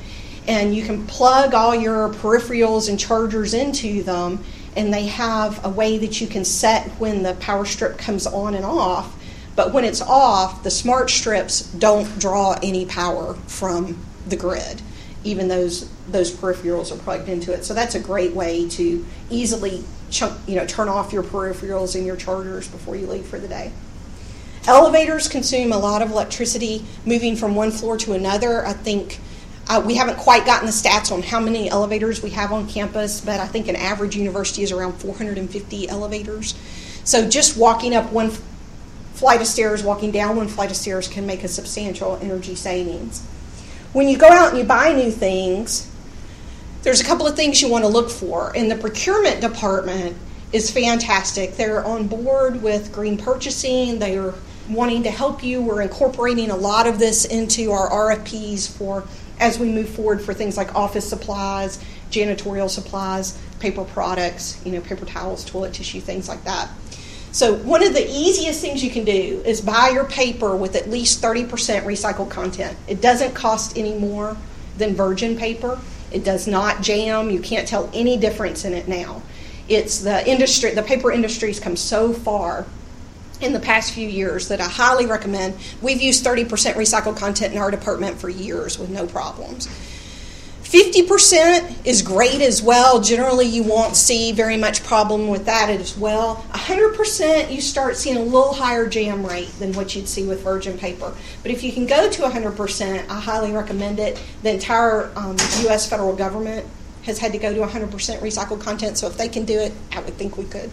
and you can plug all your peripherals and chargers into them, and they have a way that you can set when the power strip comes on and off. But when it's off, the smart strips don't draw any power from the grid, even those those peripherals are plugged into it. So that's a great way to easily chunk, you know, turn off your peripherals and your chargers before you leave for the day. Elevators consume a lot of electricity moving from one floor to another. I think uh, we haven't quite gotten the stats on how many elevators we have on campus, but I think an average university is around four hundred fifty elevators. So just walking up one flight of stairs, walking down one flight of stairs can make a substantial energy savings. When you go out and you buy new things, there's a couple of things you want to look for. And the procurement department is fantastic. They're on board with green purchasing. They are wanting to help you. We're incorporating a lot of this into our R F Ps for as we move forward for things like office supplies, janitorial supplies, paper products, you know, paper towels, toilet tissue, things like that. So one of the easiest things you can do is buy your paper with at least thirty percent recycled content. It doesn't cost any more than virgin paper. It does not jam. You can't tell any difference in it now. It's the industry, the paper industry's come so far in the past few years that I highly recommend. We've used thirty percent recycled content in our department for years with no problems. fifty percent is great as well. Generally, you won't see very much problem with that as well. one hundred percent, you start seeing a little higher jam rate than what you'd see with virgin paper. But if you can go to one hundred percent, I highly recommend it. The entire um, U S federal government has had to go to one hundred percent recycled content, so if they can do it, I would think we could.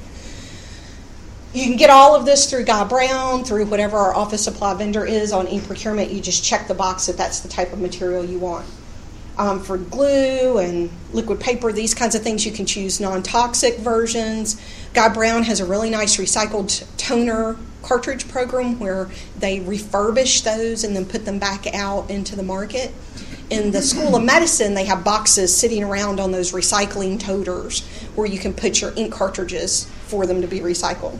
You can get all of this through Guy Brown, through whatever our office supply vendor is on e-procurement. You just check the box that that's the type of material you want. Um, for glue and liquid paper, these kinds of things, you can choose non-toxic versions. Guy Brown has a really nice recycled toner cartridge program where they refurbish those and then put them back out into the market. In the School of Medicine, they have boxes sitting around on those recycling toters where you can put your ink cartridges for them to be recycled.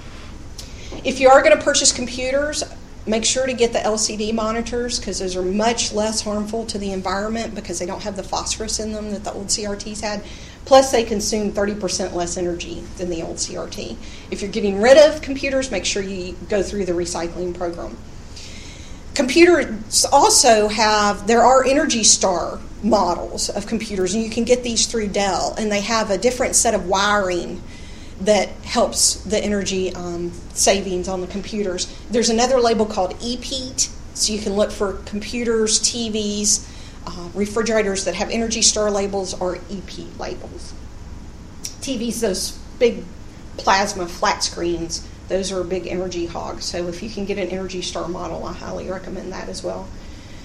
If you are going to purchase computers, make sure to get the L C D monitors because those are much less harmful to the environment because they don't have the phosphorus in them that the old C R Ts had. Plus, they consume thirty percent less energy than the old C R T. If you're getting rid of computers, make sure you go through the recycling program. Computers also have, there are Energy Star models of computers, and you can get these through Dell, and they have a different set of wiring that helps the energy um, savings on the computers. There's another label called E P E T, so you can look for computers, T Vs, uh, refrigerators that have Energy Star labels or E P E T labels. T Vs, those big plasma flat screens, those are big energy hogs. So if you can get an Energy Star model, I highly recommend that as well.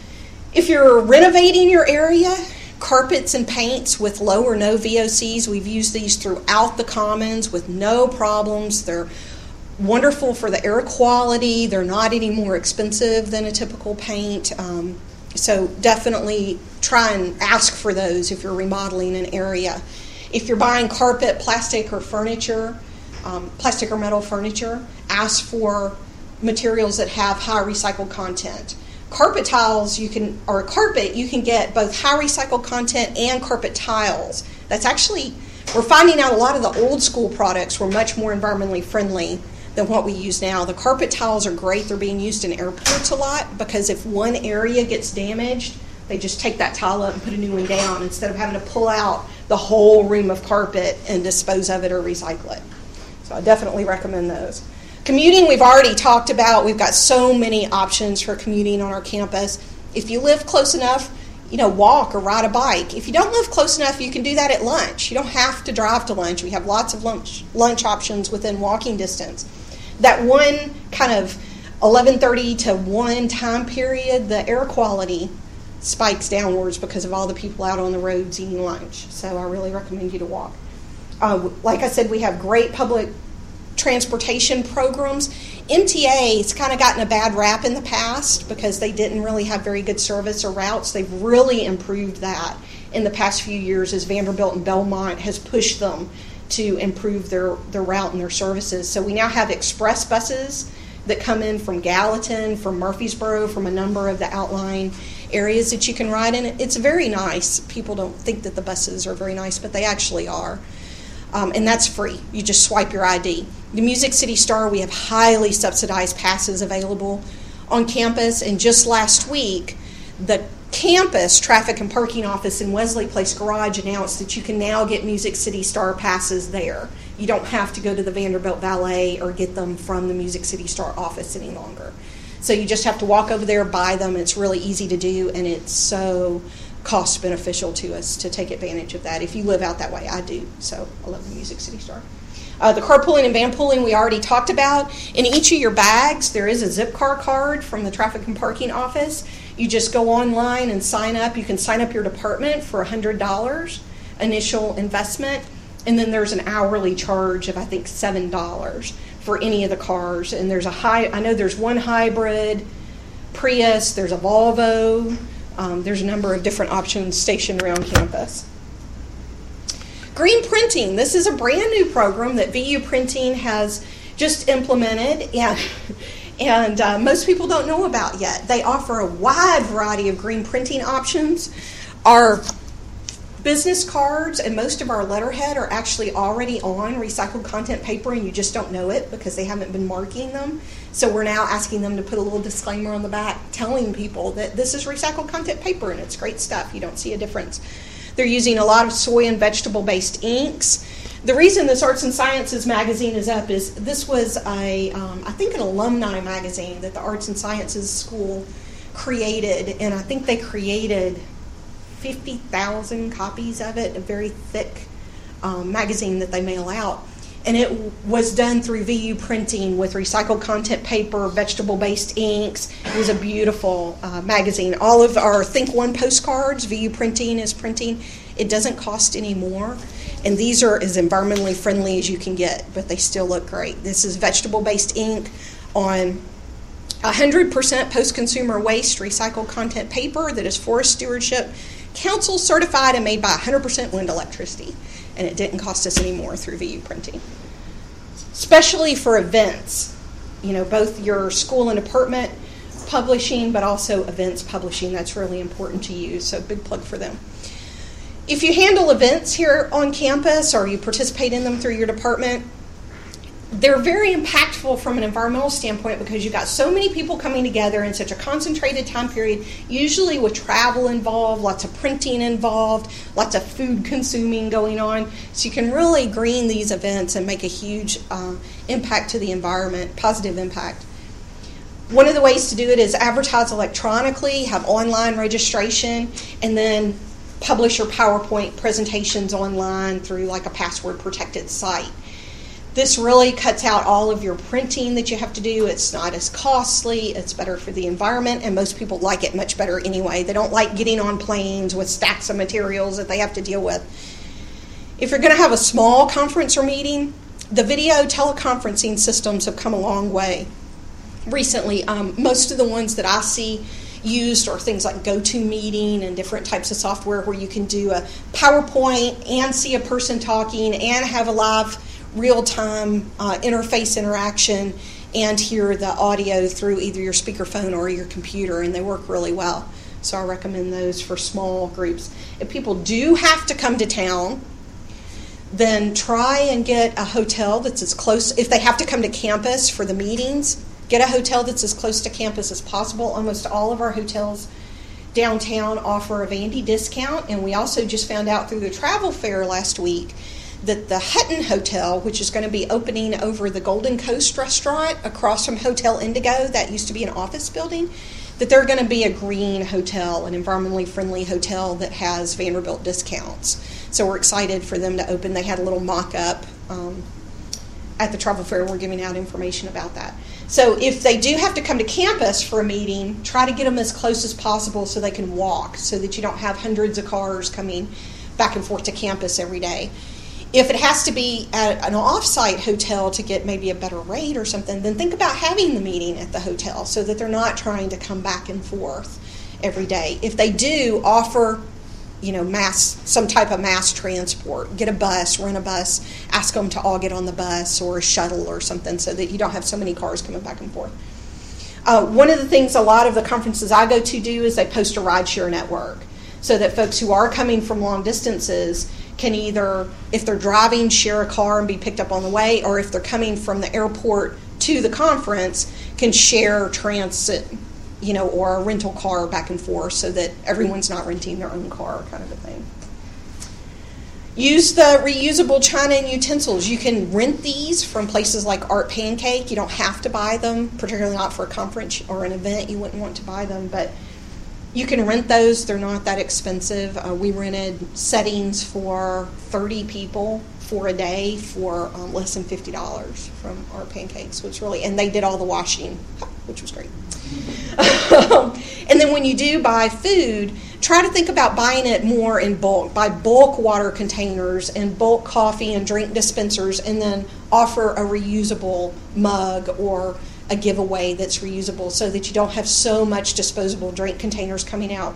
If you're renovating your area, carpets and paints with low or no V O Cs, we've used these throughout the commons with no problems. They're wonderful for the air quality. They're not any more expensive than a typical paint. Um, so definitely try and ask for those if you're remodeling an area. If you're buying carpet, plastic, or furniture, um, plastic or metal furniture, ask for materials that have high recycled content. Carpet tiles, you can, or carpet, you can get both high recycled content and carpet tiles. That's actually, we're finding out a lot of the old school products were much more environmentally friendly than what we use now. The carpet tiles are great. They're being used in airports a lot because if one area gets damaged, they just take that tile up and put a new one down instead of having to pull out the whole room of carpet and dispose of it or recycle it. So I definitely recommend those. Commuting, we've already talked about. We've got so many options for commuting on our campus. If you live close enough, you know, walk or ride a bike. If you don't live close enough, you can do that at lunch. You don't have to drive to lunch. We have lots of lunch lunch options within walking distance. That one kind of eleven thirty to one time period, the air quality spikes downwards because of all the people out on the roads eating lunch. So I really recommend you to walk. Uh, like I said, we have great public transportation programs. M T A has kind of gotten a bad rap in the past because they didn't really have very good service or routes. They've really improved that in the past few years as Vanderbilt and Belmont has pushed them to improve their, their route and their services. So we now have express buses that come in from Gallatin, from Murfreesboro, from a number of the outlying areas that you can ride in. It's very nice. People don't think that the buses are very nice, but they actually are. Um, and that's free. You just swipe your I D. The Music City Star, we have highly subsidized passes available on campus. And just last week, the campus traffic and parking office in Wesley Place Garage announced that you can now get Music City Star passes there. You don't have to go to the Vanderbilt Valet or get them from the Music City Star office any longer. So you just have to walk over there, buy them. It's really easy to do, and it's so cost beneficial to us to take advantage of that. If you live out that way, I do. So I love the Music City Star. Uh, the carpooling and van pooling we already talked about. In each of your bags, there is a Zipcar card from the traffic and parking office. You just go online and sign up. You can sign up your department for one hundred dollars initial investment, and then there's an hourly charge of, I think, seven dollars for any of the cars. And there's a high, I know there's one hybrid Prius, there's a Volvo, um, there's a number of different options stationed around campus. Green printing. This is a brand new program that V U Printing has just implemented, and, and uh, most people don't know about yet. They offer a wide variety of green printing options. Our business cards and most of our letterhead are actually already on recycled content paper, and you just don't know it because they haven't been marking them. So we're now asking them to put a little disclaimer on the back telling people that this is recycled content paper and it's great stuff. You don't see a difference. They're using a lot of soy and vegetable-based inks. The reason this Arts and Sciences magazine is up is this was, a, um, I think, an alumni magazine that the Arts and Sciences School created, and I think they created fifty thousand copies of it, a very thick um, magazine that they mail out. And it was done through V U Printing with recycled content paper, vegetable-based inks. It was a beautiful uh, magazine. All of our Think One postcards, V U Printing is printing. It doesn't cost any more. And these are as environmentally friendly as you can get, but they still look great. This is vegetable-based ink on one hundred percent post-consumer waste recycled content paper that is Forest Stewardship Council certified and made by one hundred percent wind electricity. And it didn't cost us any more through V U Printing. Especially for events, you know, both your school and department publishing, but also events publishing. That's really important to you, so big plug for them. If you handle events here on campus or you participate in them through your department, they're very impactful from an environmental standpoint because you've got so many people coming together in such a concentrated time period, usually with travel involved, lots of printing involved, lots of food consuming going on. So you can really green these events and make a huge uh, impact to the environment, positive impact. One of the ways to do it is advertise electronically, have online registration, and then publish your PowerPoint presentations online through like a password protected site. This really cuts out all of your printing that you have to do. It's not as costly. It's better for the environment, and most people like it much better anyway. They don't like getting on planes with stacks of materials that they have to deal with. If you're going to have a small conference or meeting, the video teleconferencing systems have come a long way recently. Um, most of the ones that I see used are things like GoToMeeting and different types of software where you can do a PowerPoint and see a person talking and have a live real-time uh, interface interaction and hear the audio through either your speakerphone or your computer, and they work really well. So I recommend those for small groups. If people do have to come to town, then try and get a hotel that's as close. If they have to come to campus for the meetings, get a hotel that's as close to campus as possible. Almost all of our hotels downtown offer a Vandy discount, and we also just found out through the travel fair last week that the Hutton Hotel, which is going to be opening over the Golden Coast restaurant across from Hotel Indigo, that used to be an office building, that they're going to be a green hotel, an environmentally friendly hotel that has Vanderbilt discounts. So we're excited for them to open. They had a little mock-up um, at the travel fair. We're giving out information about that. So if they do have to come to campus for a meeting, try to get them as close as possible so they can walk, so that you don't have hundreds of cars coming back and forth to campus every day. If it has to be at an off-site hotel to get maybe a better rate or something, then think about having the meeting at the hotel so that they're not trying to come back and forth every day. If they do, offer, you know, mass, some type of mass transport. Get a bus, rent a bus, ask them to all get on the bus or a shuttle or something so that you don't have so many cars coming back and forth. Uh, one of the things a lot of the conferences I go to do is they post a rideshare network so that folks who are coming from long distances can either, if they're driving, share a car and be picked up on the way, or if they're coming from the airport to the conference, can share transit, you know, or a rental car back and forth so that everyone's not renting their own car, kind of a thing. Use the reusable china and utensils. You can rent these from places like Art Pancake. You don't have to buy them, particularly not for a conference or an event. You wouldn't want to buy them, but you can rent those. They're not that expensive. Uh, we rented settings for thirty people for a day for um, less than fifty dollars from Art Pancakes, which really, and they did all the washing, which was great. And then when you do buy food, try to think about buying it more in bulk. Buy bulk water containers and bulk coffee and drink dispensers, and then offer a reusable mug or a giveaway that's reusable so that you don't have so much disposable drink containers coming out.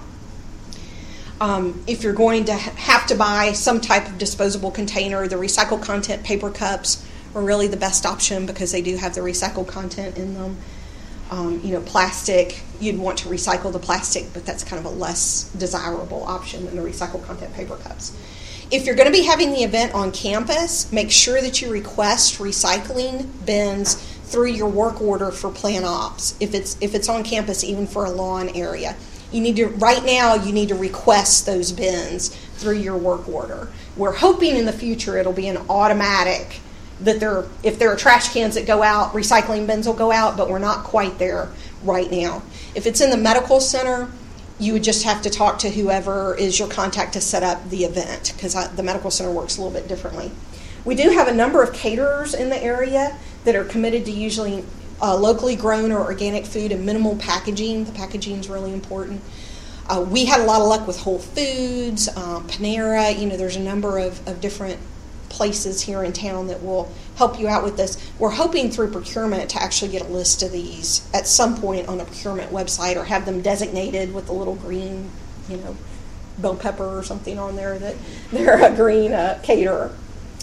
Um, if you're going to ha- have to buy some type of disposable container, the recycled content paper cups are really the best option because they do have the recycled content in them. Um, you know, plastic, you'd want to recycle the plastic, but that's kind of a less desirable option than the recycled content paper cups. If you're going to be having the event on campus, make sure that you request recycling bins through your work order for Plan Ops. If it's if it's on campus, even for a lawn area, you need to right now you need to request those bins through your work order. We're hoping in the future it'll be an automatic. That there, if there are trash cans that go out, recycling bins will go out, but we're not quite there right now. If it's in the medical center, you would just have to talk to whoever is your contact to set up the event, because the medical center works a little bit differently. We do have a number of caterers in the area that are committed to usually uh, locally grown or organic food and minimal packaging. The packaging is really important. Uh, we had a lot of luck with Whole Foods, um, Panera. You know, there's a number of, of different places here in town that will help you out with this. We're hoping through procurement to actually get a list of these at some point on a procurement website, or have them designated with a little green, you know, bell pepper or something on there that they're a green uh, caterer.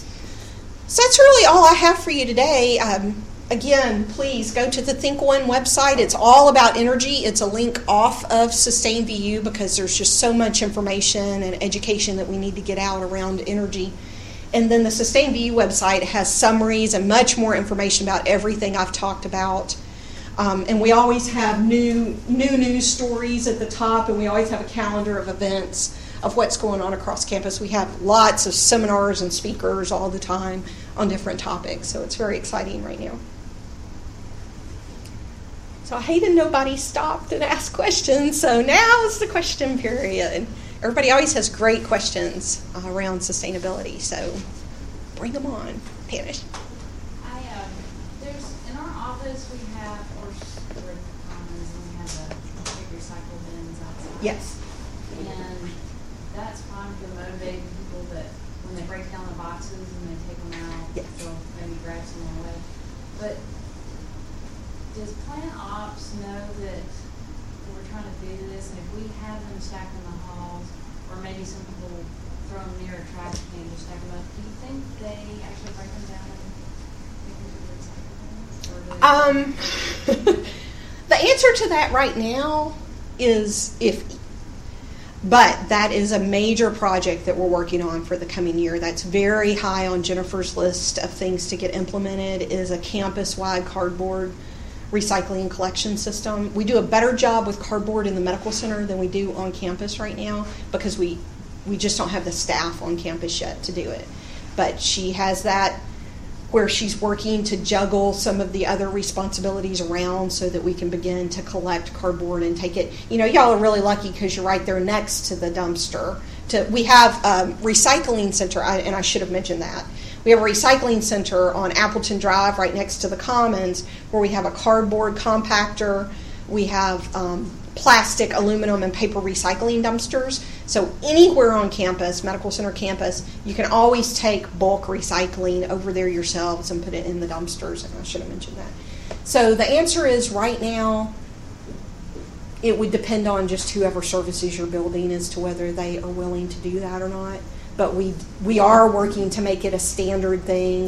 So that's really all I have for you today. Um, again, please go to the Think One website. It's all about energy. It's a link off of Sustain V U because there's just so much information and education that we need to get out around energy. And then the Sustain V U website has summaries and much more information about everything I've talked about. Um, and we always have new new news stories at the top, and we always have a calendar of events of what's going on across campus. We have lots of seminars and speakers all the time on different topics, so it's very exciting right now. So I hated nobody stopped and asked questions, so now is the question period. Everybody always has great questions uh, around sustainability, so bring them on. Panish. I, um, there's, in our office we have, or we're at the commons, and we have the big recycle bins outside. Yes. And that's fine for motivating people that when they break down the boxes and they take them out, yes. they'll maybe grab some away. But does Plan Ops know that we're trying to do this, and if we have them stacked in the halls, or maybe some people throw them near a trash can to stack them up, do you think they actually break them down and take them to the recycle bin? Um, the answer to that right now is iffy. But that is a major project that we're working on for the coming year. That's very high on Jennifer's list of things to get implemented, is a campus-wide cardboard recycling collection system. We do a better job with cardboard in the medical center than we do on campus right now because we we just don't have the staff on campus yet to do it. But she has that where she's working to juggle some of the other responsibilities around so that we can begin to collect cardboard and take it. You know, y'all are really lucky because you're right there next to the dumpster. To, we have a recycling center, I, and I should have mentioned that. We have a recycling center on Appleton Drive right next to the Commons where we have a cardboard compactor. We have um, plastic, aluminum, and paper recycling dumpsters. So anywhere on campus, Medical Center campus, you can always take bulk recycling over there yourselves and put it in the dumpsters, and I should have mentioned that. So the answer is right now, it would depend on just whoever services your building as to whether they are willing to do that or not. But we we are working to make it a standard thing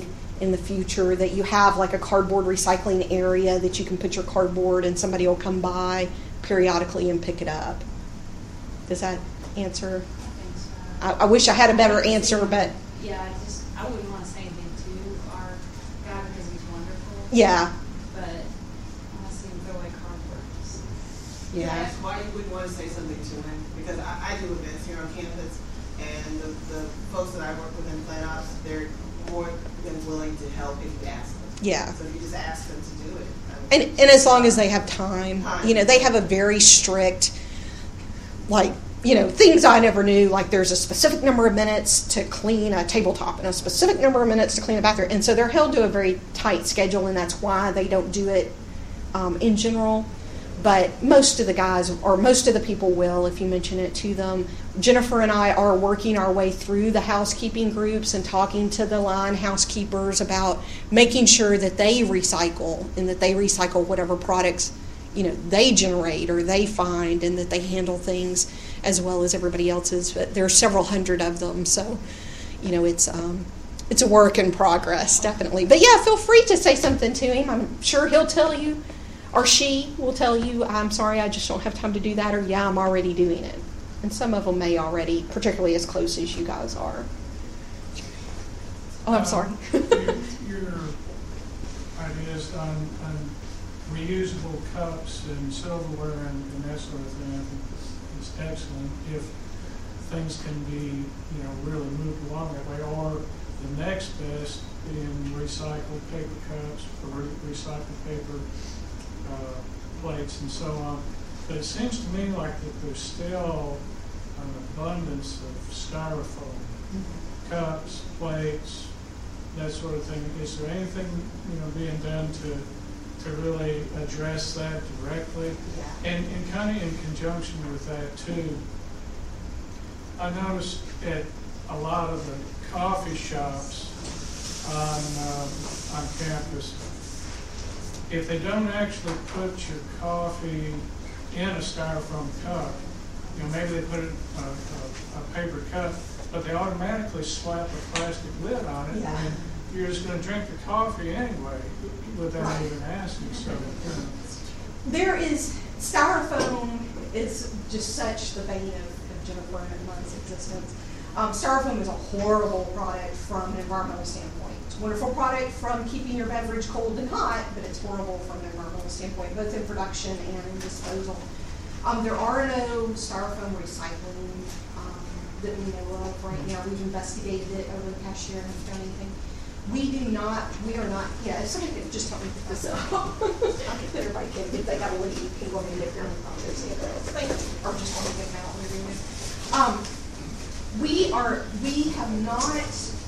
in the future, that you have like a cardboard recycling area that you can put your cardboard and somebody will come by periodically and pick it up. Does that answer? I think so. I, I wish I had a better answer, but Yeah, I just, I wouldn't want to say anything to our guy because he's wonderful. yeah, But I see him throw away cardboard. Just- Can I yeah. ask why you wouldn't want to say something to him? Because I, I do events here on campus, and the, the folks that I work with in Plan Ops, they're more than willing to help if you ask them. Yeah. So if you just ask them to do it. I mean, And, and as long as they have time, Time. you know, they have a very strict, like, you know, things I never knew, like there's a specific number of minutes to clean a tabletop and a specific number of minutes to clean a bathroom. And so they're held to a very tight schedule, and that's why they don't do it um, in general. But most of the guys, or most of the people will, if you mention it to them. Jennifer and I are working our way through the housekeeping groups and talking to the line housekeepers about making sure that they recycle and that they recycle whatever products, you know, they generate or they find, and that they handle things as well as everybody else's. But there are several hundred of them, so, you know, it's um, it's a work in progress, definitely. But yeah, feel free to say something to him. I'm sure he'll tell you, or she will tell you, I'm sorry, I just don't have time to do that, or yeah, I'm already doing it. And some of them may already, particularly as close as you guys are. Oh, I'm Uh, sorry. your, your ideas on, on reusable cups and silverware and, and that sort of thing, I think is excellent. If things can be, you know, really moved along that way, or the next best in recycled paper cups or re- recycled paper uh, plates and so on. But it seems to me like that there's still an abundance of styrofoam cups, plates, that sort of thing. Is there anything, you know, being done to to really address that directly? Yeah. And, and kind of in conjunction with that too, I noticed at a lot of the coffee shops on uh, on campus, if they don't actually put your coffee in a styrofoam cup, you know, maybe they put it in a, a, a paper cup, but they automatically slap a plastic lid on it, Yeah. and you're just going to drink the coffee anyway without Right. even asking. So, you know. There is, styrofoam is just such the bane of, of Jennifer and mine's existence. Um, styrofoam is a horrible product from an environmental standpoint. It's a wonderful product from keeping your beverage cold and hot, but it's horrible from an environmental standpoint, both in production and in disposal. Um, there are no styrofoam recycling um, that we know of right now. We've investigated it over the past year and haven't found anything. We do not, we are not, yeah, if somebody could just help me put this up. Everybody can, if they got a lead, you want me to get your thing, or just want to get them out and read it. Um, we are, we have not,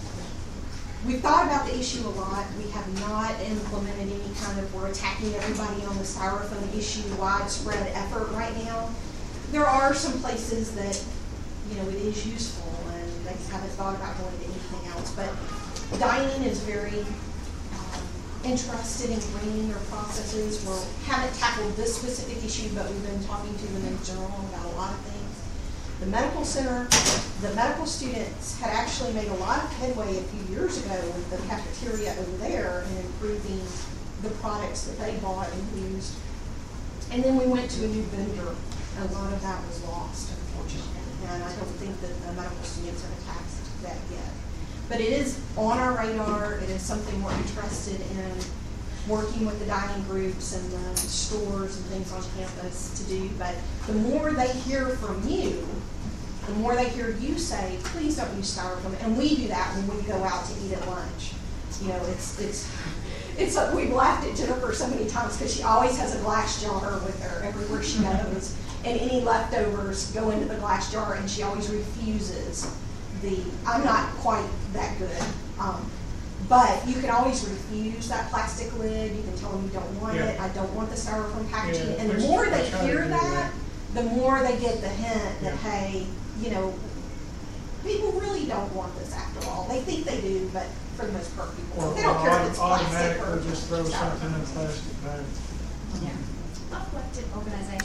we've thought about the issue a lot. We have not implemented any kind of, we're attacking everybody on the styrofoam issue widespread effort right now. There are some places that, you know, it is useful and they haven't thought about going to anything else, but dining is very um, interested in greening their processes. We haven't tackled this specific issue, but we've been talking to them in general about a lot of things. The medical center, the medical students had actually made a lot of headway a few years ago with the cafeteria over there and improving the products that they bought and used. And then we went to a new vendor. A lot of that was lost, unfortunately. And I don't think that the medical students have attacked that yet. But it is on our radar. It is something we're interested in working with the dining groups and the stores and things on campus to do. But the more they hear from you, the more they hear you say, please don't use styrofoam. And we do that when we go out to eat at lunch. You know, it's, it's, it's like we've laughed at Jennifer so many times because she always has a glass jar with her everywhere she goes. And any leftovers go into the glass jar, and she always refuses the, I'm not quite that good, um, but you can always refuse that plastic lid. You can tell them you don't want Yeah. it. I don't want the styrofoam packaging. Yeah, and the we- more we they try to hear do that, that. the more they get the hint that, Yeah. hey, you know, people really don't want this after all. They think they do, but for the most part, people Or don't. They don't care if it's plastic or automatically just throw something in a styrofoam. plastic bag. Yeah. A collective organization